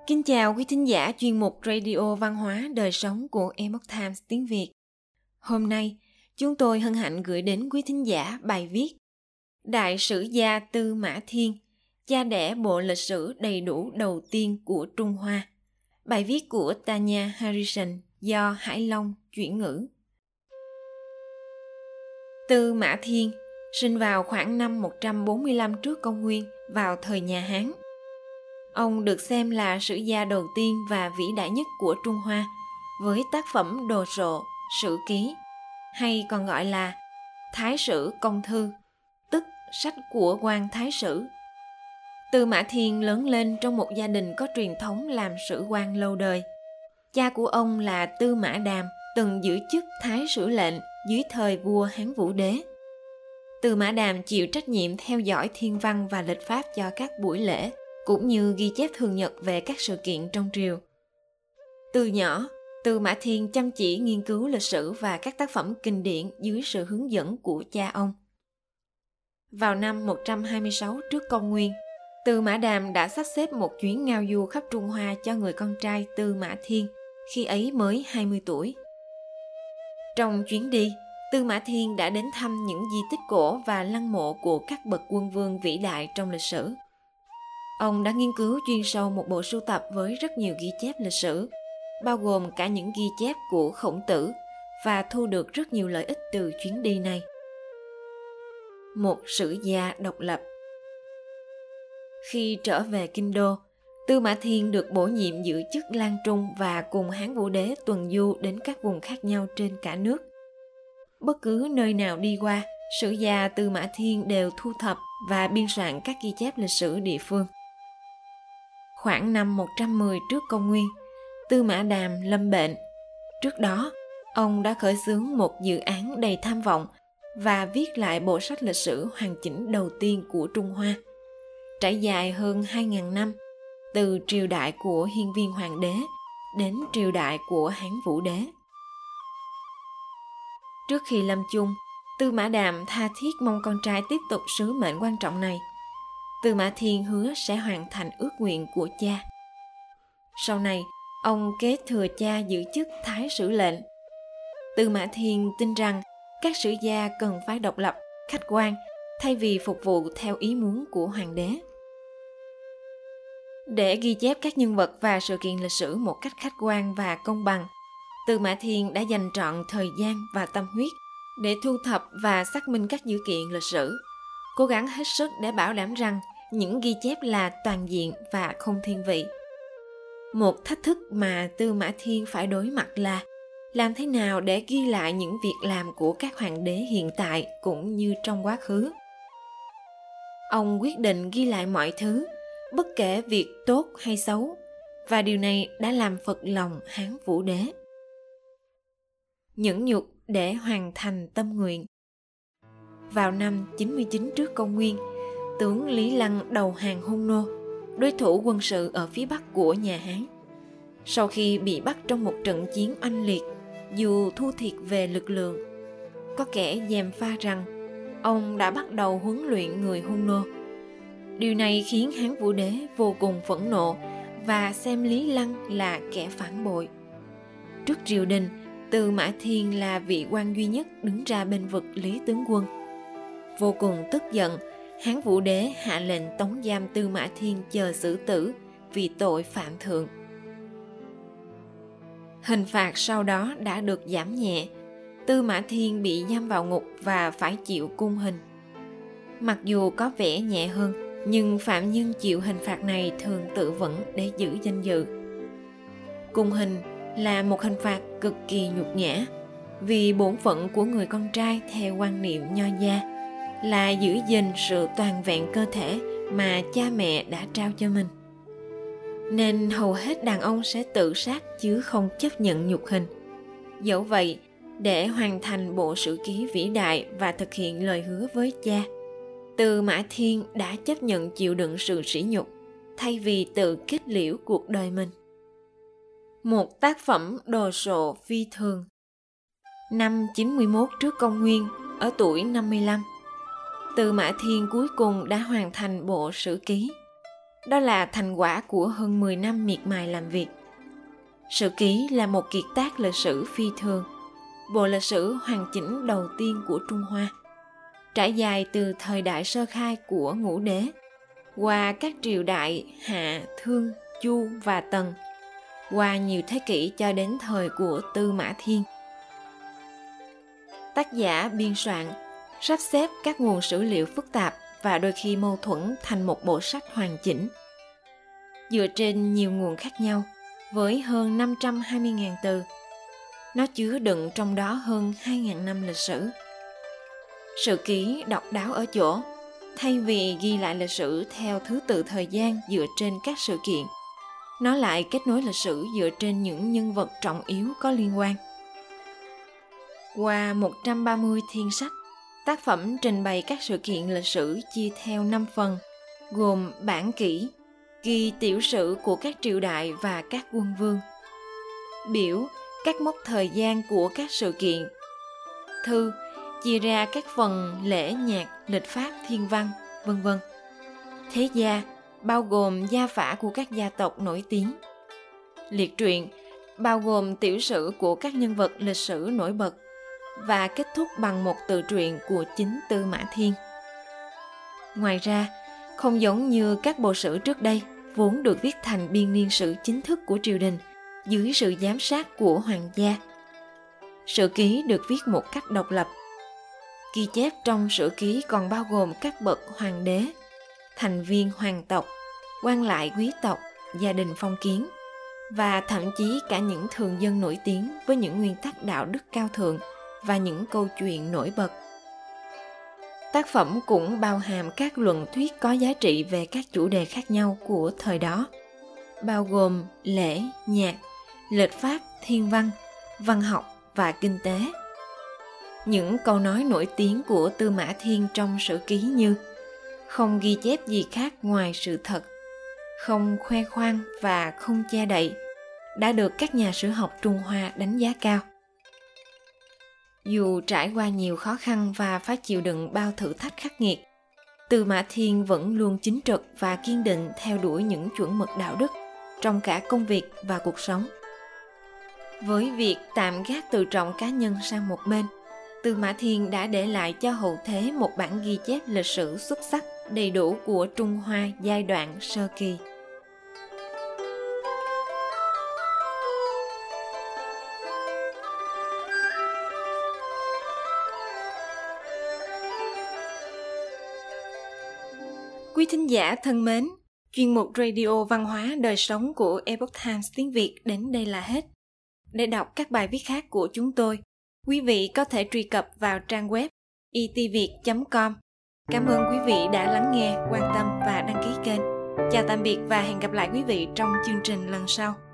Kính chào quý thính giả chuyên mục Radio Văn hóa Đời Sống của Epoch Times tiếng Việt. Hôm nay, chúng tôi hân hạnh gửi đến quý thính giả bài viết Đại sử gia Tư Mã Thiên, cha đẻ bộ lịch sử đầy đủ đầu tiên của Trung Hoa. Bài viết của Tanya Harrison do Hải Long chuyển ngữ. Tư Mã Thiên sinh vào khoảng năm 145 trước công nguyên vào thời nhà Hán. Ông được xem là sử gia đầu tiên và vĩ đại nhất của Trung Hoa với tác phẩm Đồ Sộ, Sử Ký, hay còn gọi là Thái Sử Công Thư, tức sách của quan thái sử. Tư Mã Thiên lớn lên trong một gia đình có truyền thống làm sử quan lâu đời. Cha của ông là Tư Mã Đàm, từng giữ chức Thái Sử lệnh dưới thời vua Hán Vũ Đế. Tư Mã Đàm chịu trách nhiệm theo dõi thiên văn và lịch pháp cho các buổi lễ, cũng như ghi chép thường nhật về các sự kiện trong triều. Từ nhỏ, Tư Mã Thiên chăm chỉ nghiên cứu lịch sử và các tác phẩm kinh điển dưới sự hướng dẫn của cha ông. Vào năm 126 trước công nguyên, Tư Mã Đàm đã sắp xếp một chuyến ngao du khắp Trung Hoa cho người con trai Tư Mã Thiên, khi ấy mới 20 tuổi. Trong chuyến đi, Tư Mã Thiên đã đến thăm những di tích cổ và lăng mộ của các bậc quân vương vĩ đại trong lịch sử. Ông đã nghiên cứu chuyên sâu một bộ sưu tập với rất nhiều ghi chép lịch sử, bao gồm cả những ghi chép của Khổng Tử, và thu được rất nhiều lợi ích từ chuyến đi này. Một sử gia độc lập. Khi trở về Kinh Đô, Tư Mã Thiên được bổ nhiệm giữ chức Lang Trung và cùng Hán Vũ Đế tuần du đến các vùng khác nhau trên cả nước. Bất cứ nơi nào đi qua, sử gia Tư Mã Thiên đều thu thập và biên soạn các ghi chép lịch sử địa phương. Khoảng năm 110 trước công nguyên, Tư Mã Đàm lâm bệnh. Trước đó, ông đã khởi xướng một dự án đầy tham vọng và viết lại bộ sách lịch sử hoàn chỉnh đầu tiên của Trung Hoa, trải dài hơn 2.000 năm, từ triều đại của Hiên Viên Hoàng đế đến triều đại của Hán Vũ Đế. Trước khi lâm chung, Tư Mã Đàm tha thiết mong con trai tiếp tục sứ mệnh quan trọng này. Tư Mã Thiên hứa sẽ hoàn thành ước nguyện của cha. Sau này, ông kế thừa cha giữ chức Thái Sử lệnh. Tư Mã Thiên tin rằng các sử gia cần phải độc lập, khách quan, thay vì phục vụ theo ý muốn của hoàng đế. Để ghi chép các nhân vật và sự kiện lịch sử một cách khách quan và công bằng, Tư Mã Thiên đã dành trọn thời gian và tâm huyết để thu thập và xác minh các dữ kiện lịch sử, cố gắng hết sức để bảo đảm rằng những ghi chép là toàn diện và không thiên vị. Một thách thức mà Tư Mã Thiên phải đối mặt là làm thế nào để ghi lại những việc làm của các hoàng đế hiện tại cũng như trong quá khứ. Ông quyết định ghi lại mọi thứ, bất kể việc tốt hay xấu, và điều này đã làm phật lòng Hán Vũ Đế. Nhẫn nhục để hoàn thành tâm nguyện. Vào năm 99 trước công nguyên, tướng Lý Lăng đầu hàng Hung Nô, đối thủ quân sự ở phía bắc của nhà Hán. Sau khi bị bắt trong một trận chiến oanh liệt, dù thua thiệt về lực lượng, có kẻ gièm pha rằng ông đã bắt đầu huấn luyện người Hung Nô. Điều này khiến Hán Vũ Đế vô cùng phẫn nộ và xem Lý Lăng là kẻ phản bội. Trước triều đình, Tư Mã Thiên là vị quan duy nhất đứng ra bên vực Lý tướng quân. Vô cùng tức giận, Hán Vũ Đế hạ lệnh tống giam Tư Mã Thiên chờ xử tử vì tội phạm thượng. Hình phạt sau đó đã được giảm nhẹ. Tư Mã Thiên bị giam vào ngục và phải chịu cung hình. Mặc dù có vẻ nhẹ hơn, nhưng phạm nhân chịu hình phạt này thường tự vẫn để giữ danh dự. Cung hình là một hình phạt cực kỳ nhục nhã, vì bổn phận của người con trai theo quan niệm Nho gia là giữ gìn sự toàn vẹn cơ thể mà cha mẹ đã trao cho mình. Nên hầu hết đàn ông sẽ tự sát chứ không chấp nhận nhục hình. Dẫu vậy, để hoàn thành bộ sử ký vĩ đại và thực hiện lời hứa với cha, Tư Mã Thiên đã chấp nhận chịu đựng sự sỉ nhục thay vì tự kết liễu cuộc đời mình. Một tác phẩm đồ sộ phi thường. Năm 91 trước công nguyên, ở tuổi 55, Tư Mã Thiên cuối cùng đã hoàn thành bộ sử ký. Đó là thành quả của hơn 10 năm miệt mài làm việc. Sử ký là một kiệt tác lịch sử phi thường, bộ lịch sử hoàn chỉnh đầu tiên của Trung Hoa, trải dài từ thời đại sơ khai của Ngũ Đế, qua các triều đại Hạ, Thương, Chu và Tần, qua nhiều thế kỷ cho đến thời của Tư Mã Thiên. Tác giả biên soạn, sắp xếp các nguồn sử liệu phức tạp và đôi khi mâu thuẫn thành một bộ sách hoàn chỉnh. Dựa trên nhiều nguồn khác nhau, với hơn 520.000 từ, nó chứa đựng trong đó hơn 2.000 năm lịch sử. Sử ký độc đáo ở chỗ, thay vì ghi lại lịch sử theo thứ tự thời gian dựa trên các sự kiện, nó lại kết nối lịch sử dựa trên những nhân vật trọng yếu có liên quan. Qua 130 thiên sách, tác phẩm trình bày các sự kiện lịch sử chia theo 5 phần, gồm bản kỷ, ghi tiểu sử của các triều đại và các quân vương, biểu, các mốc thời gian của các sự kiện, thư, chia ra các phần lễ nhạc, lịch pháp, thiên văn, v.v. Thế gia, bao gồm gia phả của các gia tộc nổi tiếng. Liệt truyện, bao gồm tiểu sử của các nhân vật lịch sử nổi bật, và kết thúc bằng một tự truyện của chính Tư Mã Thiên. Ngoài ra, không giống như các bộ sử trước đây, vốn được viết thành biên niên sử chính thức của triều đình, dưới sự giám sát của hoàng gia, sử ký được viết một cách độc lập. Ghi chép trong sử ký còn bao gồm các bậc hoàng đế, thành viên hoàng tộc, quan lại quý tộc, gia đình phong kiến, và thậm chí cả những thường dân nổi tiếng với những nguyên tắc đạo đức cao thượng và những câu chuyện nổi bật. Tác phẩm cũng bao hàm các luận thuyết có giá trị về các chủ đề khác nhau của thời đó, bao gồm lễ, nhạc, lịch pháp, thiên văn, văn học và kinh tế. Những câu nói nổi tiếng của Tư Mã Thiên trong sử ký như không ghi chép gì khác ngoài sự thật, không khoe khoang và không che đậy, đã được các nhà sử học Trung Hoa đánh giá cao. Dù trải qua nhiều khó khăn và phải chịu đựng bao thử thách khắc nghiệt, Tư Mã Thiên vẫn luôn chính trực và kiên định theo đuổi những chuẩn mực đạo đức trong cả công việc và cuộc sống. Với việc tạm gác tự trọng cá nhân sang một bên, Tư Mã Thiên đã để lại cho hậu thế một bản ghi chép lịch sử xuất sắc, đầy đủ của Trung Hoa giai đoạn sơ kỳ. Quý thính giả thân mến, chuyên mục Radio Văn hóa Đời sống của Epoch Times tiếng Việt đến đây là hết. Để đọc các bài viết khác của chúng tôi, quý vị có thể truy cập vào trang web itviet.com. Cảm ơn quý vị đã lắng nghe, quan tâm và đăng ký kênh. Chào tạm biệt và hẹn gặp lại quý vị trong chương trình lần sau.